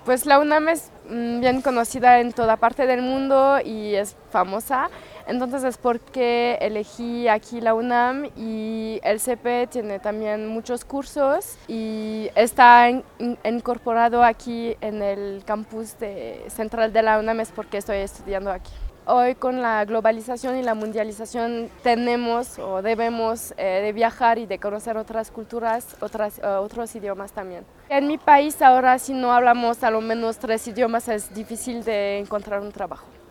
Pues la UNAM es bien conocida en toda parte del mundo y es famosa, entonces es porque elegí aquí la UNAM y el CP tiene también muchos cursos y está incorporado aquí en el central de la UNAM es porque estoy estudiando aquí. Hoy con la globalización y la mundialización tenemos o debemos de viajar y de conocer otras culturas, otros idiomas también. En mi país ahora si no hablamos a lo menos 3 idiomas es difícil de encontrar un trabajo.